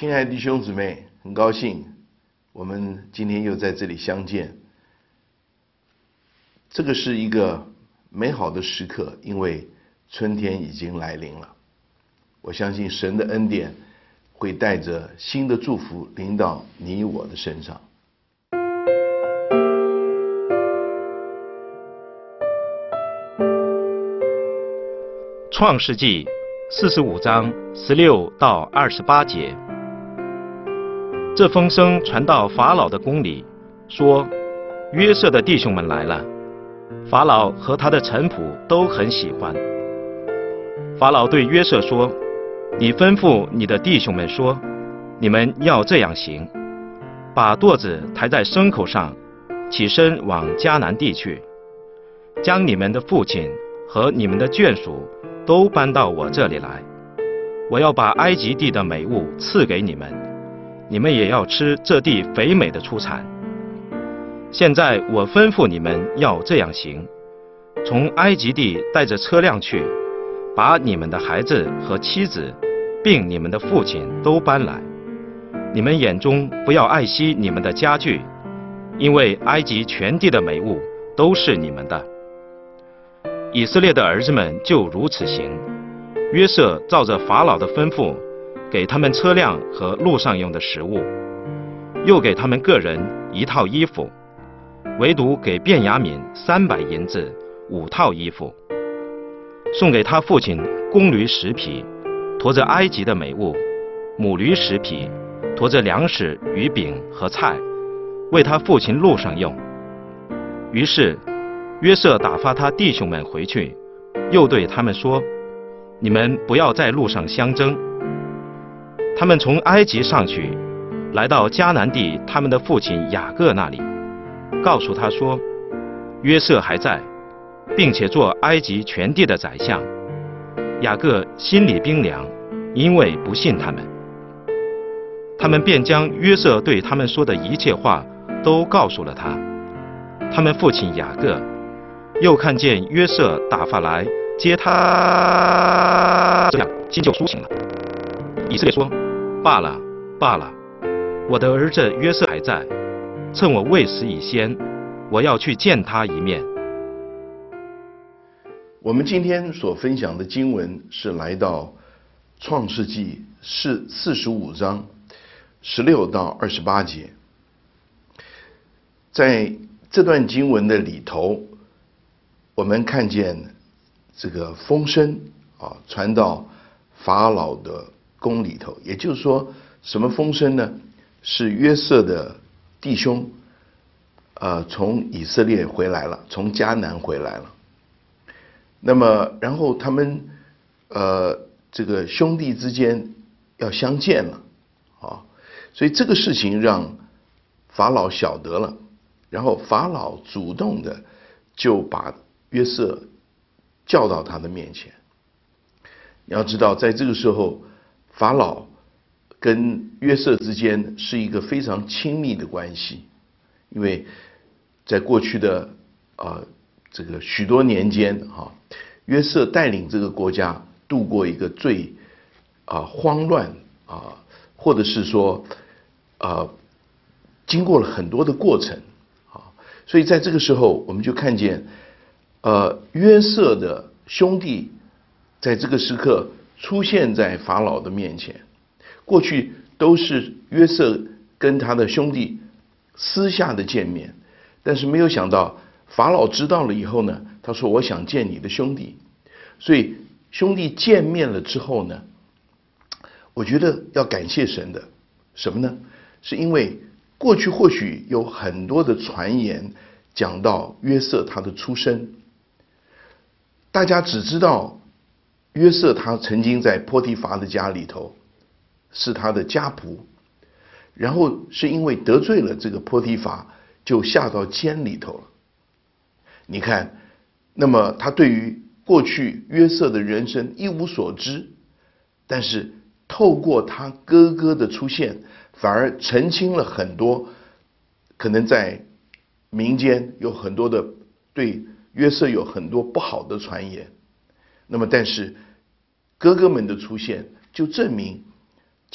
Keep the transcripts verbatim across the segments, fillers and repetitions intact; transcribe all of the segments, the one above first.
亲爱的弟兄姊妹，很高兴我们今天又在这里相见。这个是一个美好的时刻，因为春天已经来临了。我相信神的恩典会带着新的祝福临到你我的身上。 创世纪四十五章十六到二十八节。这风声传到法老的宫里，说约瑟的弟兄们来了。法老和他的臣仆都很喜欢。法老对约瑟说：你吩咐你的弟兄们说，你们要这样行，把舵子抬在牲口上，起身往迦南地去，将你们的父亲和你们的眷属都搬到我这里来。我要把埃及地的美物赐给你们，你们也要吃这地肥美的出产。现在我吩咐你们要这样行，从埃及地带着车辆去，把你们的孩子和妻子并你们的父亲都搬来。你们眼中不要爱惜你们的家具，因为埃及全地的美物都是你们的。以色列的儿子们就如此行。约瑟照着法老的吩咐，给他们车辆和路上用的食物，又给他们个人一套衣服，唯独给便雅悯三百银子五套衣服，送给他父亲公驴十匹，驮着埃及的美物；母驴十匹，驮着粮食、鱼饼和菜，为他父亲路上用。于是约瑟打发他弟兄们回去，又对他们说：你们不要在路上相争。他们从埃及上去，来到迦南地他们的父亲雅各那里，告诉他说：约瑟还在，并且做埃及全地的宰相。雅各心里冰凉，因为不信他们。他们便将约瑟对他们说的一切话都告诉了他。他们父亲雅各又看见约瑟打发来接他，这样心就苏醒了。以色列说：罢了，罢了，我的儿子约瑟还在，趁我未死以先，我要去见他一面。 我们今天所分享的经文是来到创世纪四四十五章十六到二十八节。在这段经文的里头，我们看见这个风声啊传到法老的宫里头，也就是说，什么风声呢？是约瑟的弟兄，呃，从以色列回来了，从迦南回来了。那么，然后他们呃，这个兄弟之间要相见了啊，所以这个事情让法老晓得了，然后法老主动的就把约瑟叫到他的面前。你要知道，在这个时候，法老跟约瑟之间是一个非常亲密的关系，因为在过去的啊、呃、这个许多年间啊，约瑟带领这个国家度过一个最啊、呃、慌乱啊、呃，或者是说啊、呃、经过了很多的过程啊，所以在这个时候，我们就看见呃约瑟的兄弟在这个时刻出现在法老的面前。过去都是约瑟跟他的兄弟私下的见面，但是没有想到法老知道了以后呢，他说我想见你的兄弟。所以兄弟见面了之后呢，我觉得要感谢神的什么呢？是因为过去或许有很多的传言讲到约瑟他的出身，大家只知道约瑟他曾经在波提乏的家里头是他的家仆，然后是因为得罪了这个波提乏，就下到监里头了。你看，那么他对于过去约瑟的人生一无所知，但是透过他哥哥的出现，反而澄清了很多可能在民间有很多的对约瑟有很多不好的传言。那么但是哥哥们的出现就证明，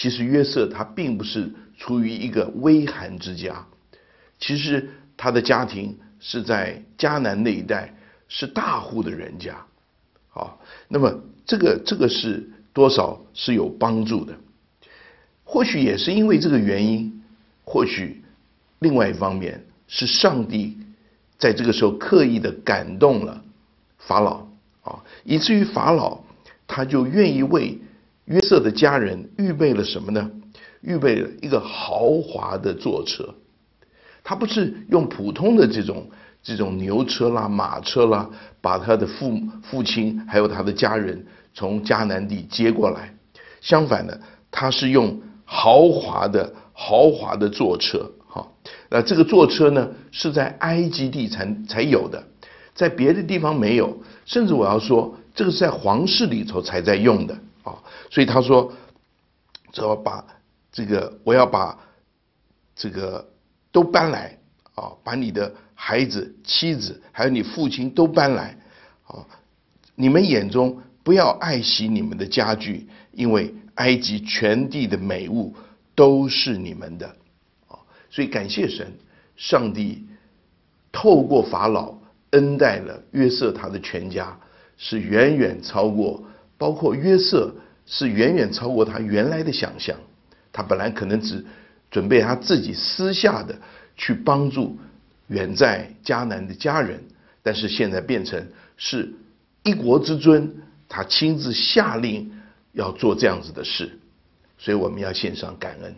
其实约瑟他并不是出于一个微寒之家，其实他的家庭是在迦南那一带是大户的人家，好，那么这个这个是多少是有帮助的。或许也是因为这个原因，或许另外一方面是上帝在这个时候刻意的感动了法老啊，以至于法老他就愿意为约瑟的家人预备了什么呢？预备了一个豪华的坐车。他不是用普通的这种这种牛车啦、马车啦，把他的父父亲还有他的家人从迦南地接过来。相反的，他是用豪华的豪华的坐车。好，那这个坐车呢，是在埃及地才才有的，在别的地方没有。甚至我要说，这个是在皇室里头才在用的啊。所以他说，只要把这个，我要把这个都搬来啊，把你的孩子、妻子，还有你父亲都搬来啊。你们眼中不要爱惜你们的家具，因为埃及全地的美物都是你们的啊。所以感谢神，上帝透过法老恩待了约瑟他的全家，是远远超过，包括约瑟是远远超过他原来的想象。他本来可能只准备他自己私下的去帮助远在迦南的家人，但是现在变成是一国之尊，他亲自下令要做这样子的事，所以我们要献上感恩。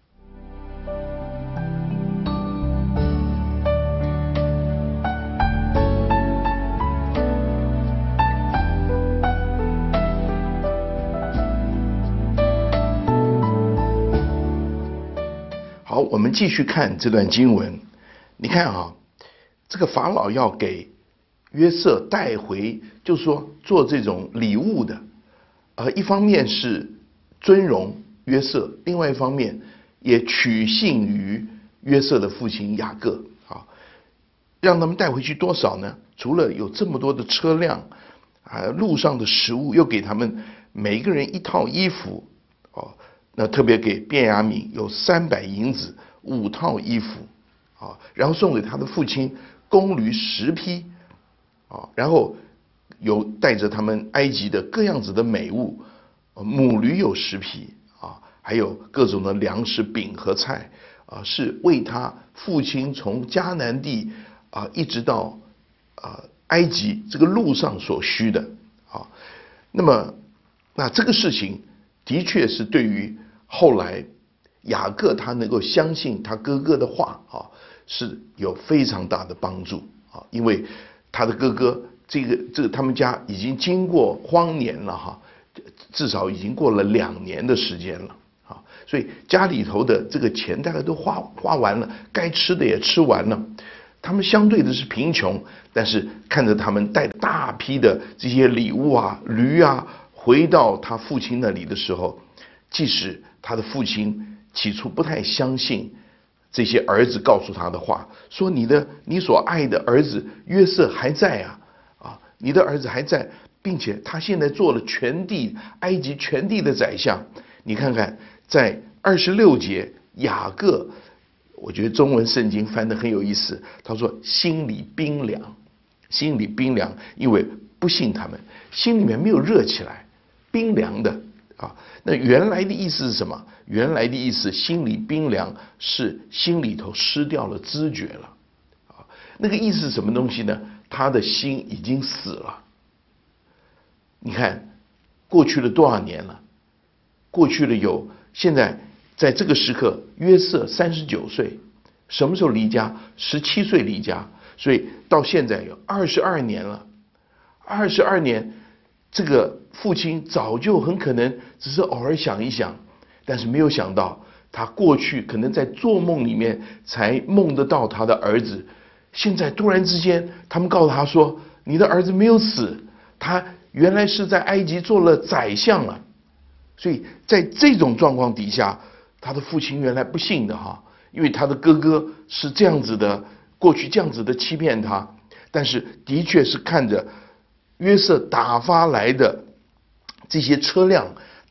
好，我们继续看这段经文。你看啊，这个法老要给约瑟带回，就是说做这种礼物的，呃，一方面是尊荣约瑟，另外一方面也取信于约瑟的父亲雅各啊，让他们带回去多少呢？除了有这么多的车辆啊，路上的食物，又给他们每一个人一套衣服哦。那特别给便雅悯有三百银子五套衣服啊，然后送给他的父亲公驴十匹啊，然后有带着他们埃及的各样子的美物，母驴有十匹啊，还有各种的粮食饼和菜啊，是为他父亲从迦南地啊一直到啊埃及这个路上所需的啊。那么那这个事情的确是对于后来雅各他能够相信他哥哥的话啊，是有非常大的帮助啊，因为他的哥哥这个这个他们家已经经过荒年了哈，至少已经过了两年的时间了啊，所以家里头的这个钱大概都花花完了，该吃的也吃完了。他们相对的是贫穷，但是看着他们带大批的这些礼物啊、驴啊回到他父亲那里的时候，即使他的父亲起初不太相信这些儿子告诉他的话，说你的你所爱的儿子约瑟还在啊，啊，你的儿子还在，并且他现在做了全地埃及全地的宰相。你看看在二十六节，雅各，我觉得中文圣经翻得很有意思，他说心里冰凉，心里冰凉，因为不信他们，心里面没有热起来，冰凉的。啊，那原来的意思是什么？原来的意思，心里冰凉，是心里头失掉了知觉了。啊，那个意思是什么东西呢？他的心已经死了。你看，过去了多少年了？过去了有，现在在这个时刻，约瑟三十九岁，什么时候离家？十七岁离家，所以到现在有二十二年了。二十二年。这个父亲早就很可能只是偶尔想一想，但是没有想到他过去可能在做梦里面才梦得到他的儿子，现在突然之间他们告诉他说你的儿子没有死，他原来是在埃及做了宰相了。所以在这种状况底下，他的父亲原来不信的哈，因为他的哥哥是这样子的，过去这样子的欺骗他，但是的确是看着约瑟打发来的这些车辆，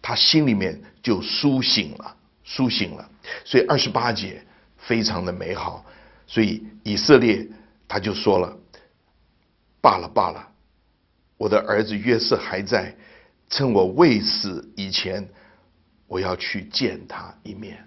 他心里面就苏醒了，苏醒了。所以二十八节非常的美好。所以以色列他就说了：罢了罢了，我的儿子约瑟还在，趁我未死以前，我要去见他一面。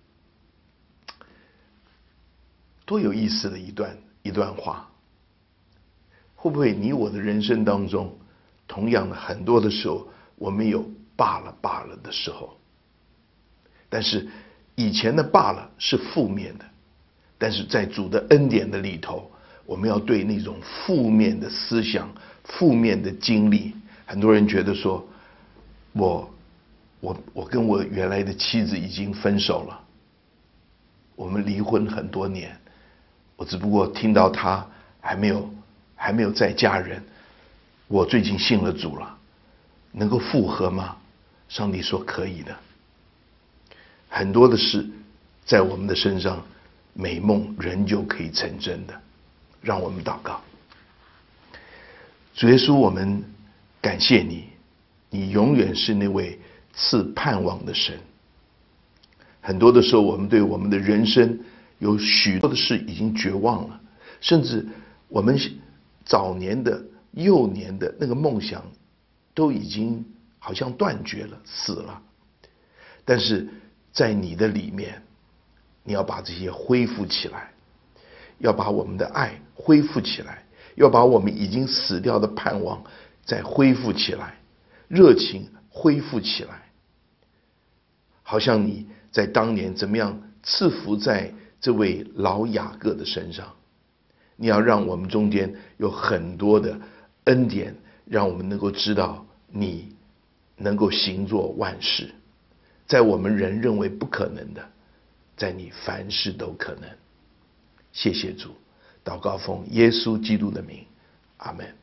多有意思的一段一段话。会不会你我的人生当中，同样的很多的时候，我们有罢了罢了的时候？但是以前的罢了是负面的，但是在主的恩典的里头，我们要对那种负面的思想、负面的经历，很多人觉得说，我我我跟我原来的妻子已经分手了，我们离婚很多年，我只不过听到他还没有还没有再嫁人，我最近信了主了，能够复合吗？上帝说可以的。很多的事在我们的身上，美梦仍旧可以成真的。让我们祷告。主耶稣，我们感谢你，你永远是那位赐盼望的神。很多的时候，我们对我们的人生有许多的事已经绝望了，甚至我们早年的、幼年的那个梦想都已经好像断绝了、死了。但是在你的里面，你要把这些恢复起来，要把我们的爱恢复起来，要把我们已经死掉的盼望再恢复起来，热情恢复起来。好像你在当年怎么样赐福在这位老雅各的身上，你要让我们中间有很多的恩典，让我们能够知道你能够行作万事，在我们人认为不可能的，在你凡事都可能。谢谢主，祷告奉耶稣基督的名，阿们。